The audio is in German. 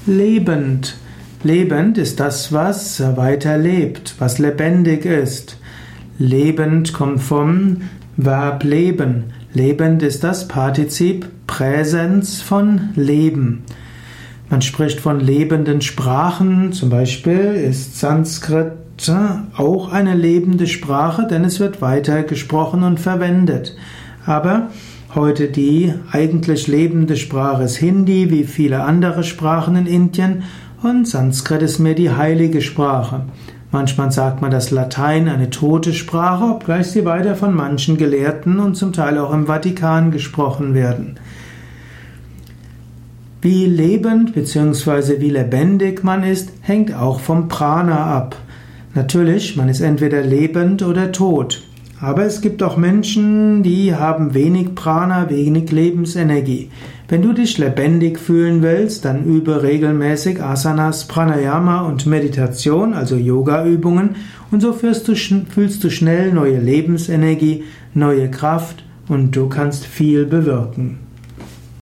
Lebend. Lebend ist das, was weiter lebt, was lebendig ist. Lebend kommt vom Verb leben. Lebend ist das Partizip Präsens von Leben. Man spricht von lebenden Sprachen, zum Beispiel ist Sanskrit auch eine lebende Sprache, denn es wird weiter gesprochen und verwendet. Aber heute die eigentlich lebende Sprache ist Hindi, wie viele andere Sprachen in Indien, und Sanskrit ist mehr die heilige Sprache. Manchmal sagt man, dass Latein eine tote Sprache, obgleich sie weiter von manchen Gelehrten und zum Teil auch im Vatikan gesprochen werden. Wie lebend bzw. wie lebendig man ist, hängt auch vom Prana ab. Natürlich, man ist entweder lebend oder tot. Aber es gibt auch Menschen, die haben wenig Prana, wenig Lebensenergie. Wenn du dich lebendig fühlen willst, dann übe regelmäßig Asanas, Pranayama und Meditation, also Yoga-Übungen, und so fühlst du schnell neue Lebensenergie, neue Kraft und du kannst viel bewirken.